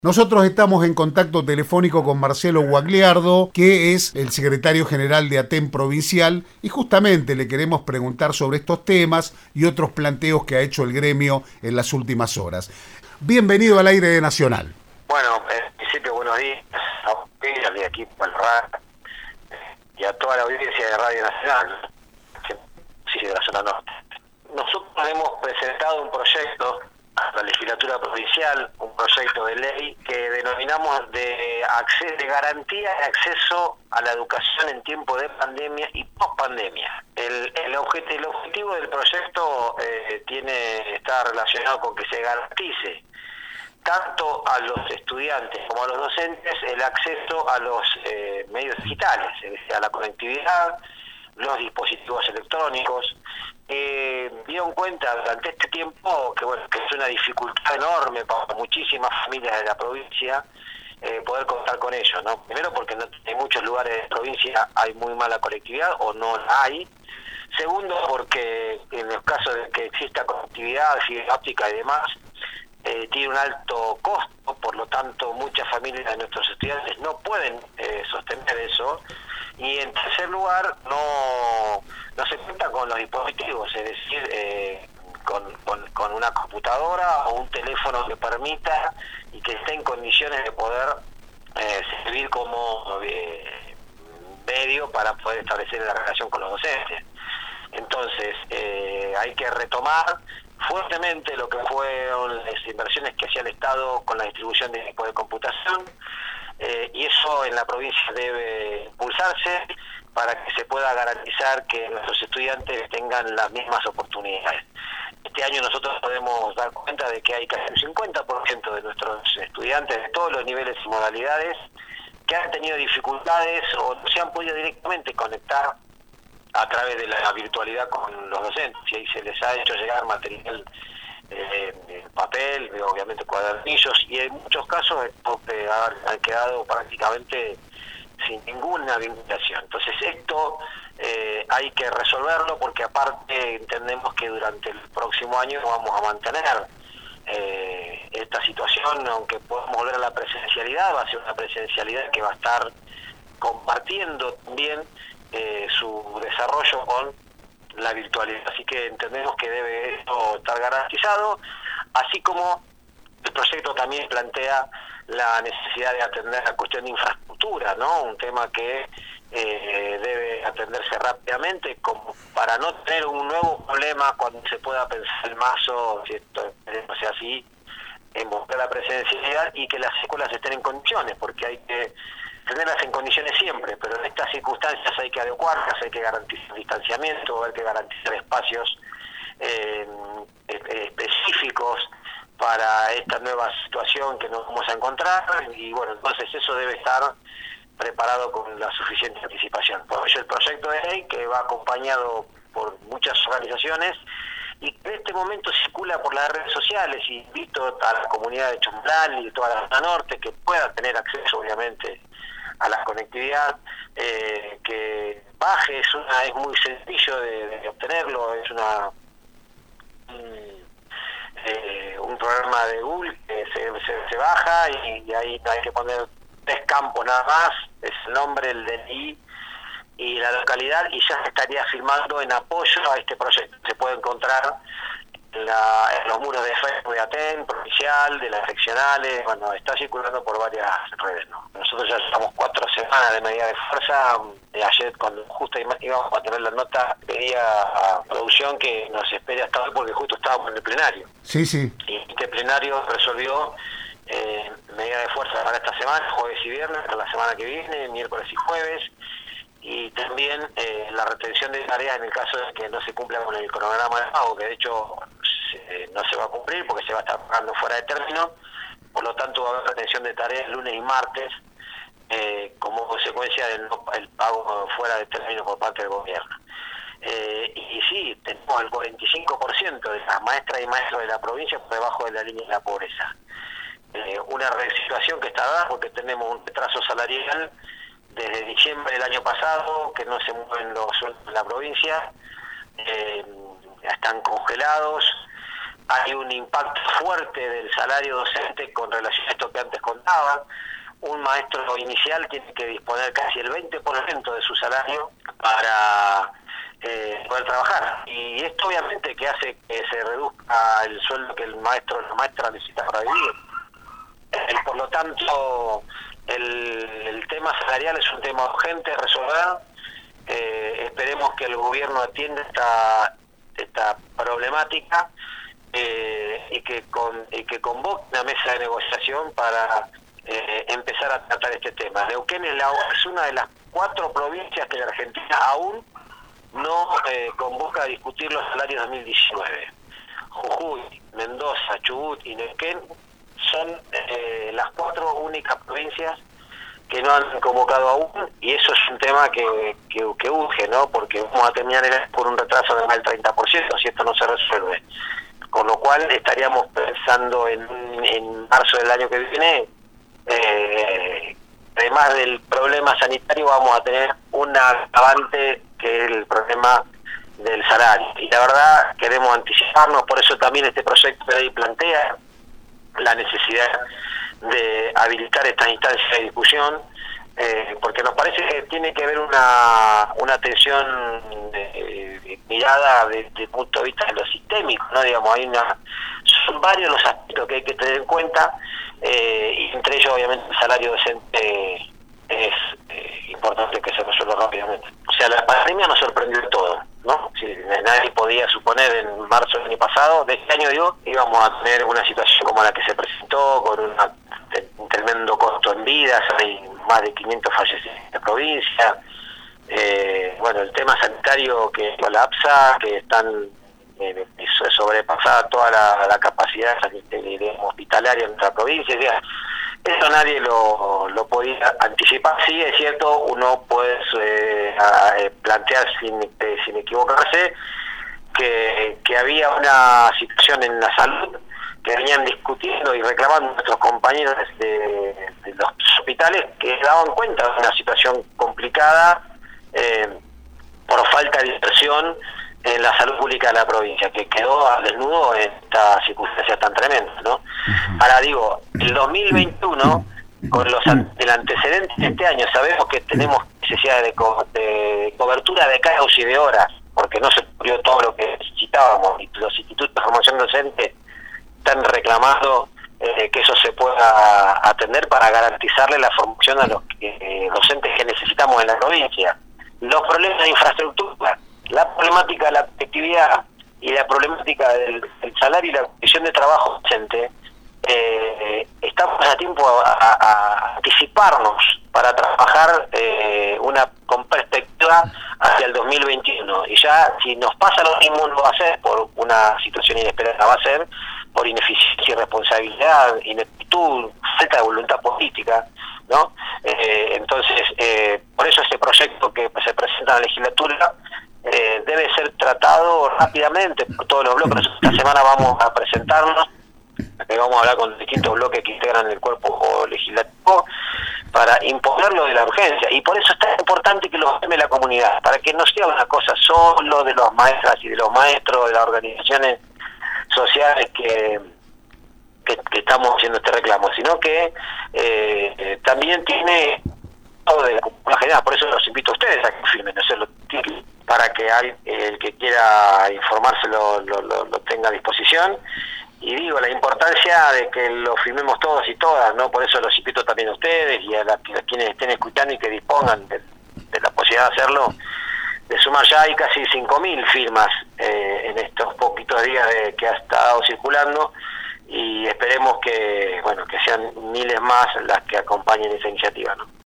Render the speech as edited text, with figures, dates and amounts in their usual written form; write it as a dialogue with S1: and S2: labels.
S1: Nosotros estamos en contacto telefónico con Marcelo Guagliardo, que es el secretario general de ATEN provincial, y justamente le queremos preguntar sobre estos temas y otros planteos que ha hecho el gremio en las últimas horas. Bienvenido al aire de Nacional.
S2: Bueno, en principio buenos días a ustedes, de aquí para el radio, y a toda la audiencia de Radio Nacional, sí, de la zona norte. Nosotros hemos presentado un proyecto a la legislatura provincial, un proyecto de ley que denominamos de garantía de acceso a la educación en tiempo de pandemia y post-pandemia. El objetivo del proyecto está relacionado con que se garantice tanto a los estudiantes como a los docentes el acceso a los medios digitales, es decir, a la conectividad, los dispositivos electrónicos. Dieron cuenta durante este tiempo que es una dificultad enorme para muchísimas familias de la provincia poder contar con ellos, ¿no? Primero porque en muchos lugares de la provincia hay muy mala conectividad o no la hay. Segundo porque en los casos de que exista conectividad, fibra óptica y demás, tiene un alto costo, por lo tanto muchas familias de nuestros estudiantes no pueden sostener eso. Y en tercer lugar, no se cuenta con los dispositivos, es decir, con una computadora o un teléfono que permita y que esté en condiciones de poder servir como medio para poder establecer la relación con los docentes. Entonces, hay que retomar fuertemente lo que fueron las inversiones que hacía el Estado con la distribución de equipos de computación, y eso en la provincia debe impulsarse para que se pueda garantizar que nuestros estudiantes tengan las mismas oportunidades. Este año nosotros podemos dar cuenta de que hay casi un 50% de nuestros estudiantes de todos los niveles y modalidades que han tenido dificultades o no se han podido directamente conectar a través de la virtualidad con los docentes, y ahí se les ha hecho llegar material papel, obviamente cuadernillos, y en muchos casos han quedado prácticamente sin ninguna vinculación. Entonces esto hay que resolverlo, porque aparte entendemos que durante el próximo año vamos a mantener esta situación, aunque podamos volver a la presencialidad, va a ser una presencialidad que va a estar compartiendo también su desarrollo con la virtualidad. Así que entendemos que debe esto estar garantizado, así como el proyecto también plantea la necesidad de atender la cuestión de infraestructura, ¿no? Un tema que debe atenderse rápidamente, como para no tener un nuevo problema cuando se pueda pensar el mazo, si esto no sea así, en buscar la presencialidad y que las escuelas estén en condiciones, porque hay que tenerlas en condiciones siempre, pero en estas circunstancias hay que adecuarlas, hay que garantizar distanciamiento, hay que garantizar espacios específicos para esta nueva situación que nos vamos a encontrar, y bueno, entonces eso debe estar preparado con la suficiente anticipación. Por ello el proyecto de ley, que va acompañado por muchas organizaciones y que en este momento circula por las redes sociales, y invito a la comunidad de Chumbrán y de toda la zona norte que pueda tener acceso obviamente a la conectividad, que baje, es muy sencillo de obtenerlo, es un programa de Google que se baja, y ahí hay que poner 3 campos nada más, es el nombre, el DNI y la localidad, y ya se estaría firmando en apoyo a este proyecto. Se puede encontrar en los muros de Facebook de ATEN, provincial, de las seccionales, bueno, está circulando por varias redes, ¿no? Nosotros ya llevamos 4 semanas de medida de fuerza. Ayer, cuando justo íbamos a tener la nota, pedía a producción que nos espere hasta hoy, porque justo estábamos en el plenario.
S1: Sí, sí.
S2: Y este plenario resolvió medida de fuerza para esta semana, jueves y viernes, para la semana que viene, miércoles y jueves, y también la retención de tareas en el caso de que no se cumpla con el cronograma de pago, que de hecho no se va a cumplir porque se va a estar pagando fuera de término. Por lo tanto va a haber retención de tareas lunes y martes como consecuencia del pago fuera de término por parte del gobierno. Y sí, tenemos el 45% de las maestras y maestros de la provincia por debajo de la línea de la pobreza. Una situación que está dada porque tenemos un retraso salarial desde diciembre del año pasado, que no se mueven los sueldos en la provincia, están congelados. hay un impacto fuerte del salario docente con relación a esto que antes contaba. Un maestro inicial tiene que disponer casi el 20% de su salario para poder trabajar. Y esto obviamente que hace que se reduzca el sueldo que el maestro o la maestra necesita para vivir. Por lo tanto, el tema salarial es un tema urgente de resolver. Esperemos que el gobierno atienda esta problemática y que convoque una mesa de negociación para empezar a tratar este tema. Neuquén es una de las 4 provincias que la Argentina aún no convoca a discutir los salarios 2019. Jujuy, Mendoza, Chubut y Neuquén son las 4 únicas provincias que no han convocado aún, y eso es un tema que urge, ¿no? Porque vamos a terminar por un retraso de más del 30% si esto no se resuelve. Con lo cual estaríamos pensando en marzo del año que viene, además del problema sanitario, vamos a tener un agravante que es el problema del salario. Y la verdad queremos anticiparnos, por eso también este proyecto de ley plantea la necesidad de habilitar estas instancias de discusión, porque nos parece que tiene que haber una atención mirada desde el punto de vista de lo sistémico, ¿no? Digamos, son varios los aspectos que hay que tener en cuenta, y entre ellos obviamente el salario docente es importante que se resuelva rápidamente. O sea, la pandemia nos sorprendió de todo, ¿no? Si nadie podía suponer en marzo del año pasado, de este año digo, íbamos a tener una situación como la que se presentó, con un tremendo costo en vidas, hay más de 500 fallecidos en la provincia, bueno, el tema sanitario que colapsa, que están sobrepasada toda la capacidad hospitalaria en nuestra provincia. O sea, eso nadie lo podía anticipar. Sí, es cierto, uno puede plantear sin equivocarse que había una situación en la salud que venían discutiendo y reclamando nuestros compañeros de los hospitales, que daban cuenta de una situación complicada por falta de inversión en la salud pública de la provincia, que quedó al desnudo en esta circunstancia tan tremenda, ¿no? Ahora digo, el 2021, con el antecedente de este año, sabemos que tenemos necesidad de cobertura de cargos y de horas, porque no se cubrió todo lo que necesitábamos, y los institutos de formación docente están reclamando que eso se pueda atender para garantizarle la formación a los docentes que necesitamos en la provincia. Los problemas de infraestructura, la problemática de la conectividad y la problemática del salario y la condición de trabajo docente, estamos a tiempo a anticiparnos para trabajar con perspectiva hacia el 2021. Y ya, si nos pasa lo mismo, no va a ser por una situación inesperada, va a ser por ineficiencia, irresponsabilidad, ineptitud, falta de voluntad política, ¿no? Entonces, por eso este proyecto que se presenta en la legislatura debe ser tratado rápidamente por todos los bloques. Esta semana vamos a presentarnos, vamos a hablar con distintos bloques que integran el cuerpo legislativo para imponerlo de la urgencia, y por eso es tan importante que lo tome la comunidad, para que no sea una cosa solo de los maestras y de los maestros, de las organizaciones sociales que estamos haciendo este reclamo, sino que también tiene todo de la comunidad general. Por eso los invito a ustedes a que firmen, para que el que quiera informarse lo tenga a disposición. Y digo, la importancia de que lo firmemos todos y todas, ¿no? Por eso los invito también a ustedes y a quienes estén escuchando y que dispongan de la posibilidad de hacerlo, de sumar. Ya hay casi 5.000 firmas en estos poquitos días que ha estado circulando, y esperemos que sean miles más las que acompañen esa iniciativa, ¿no?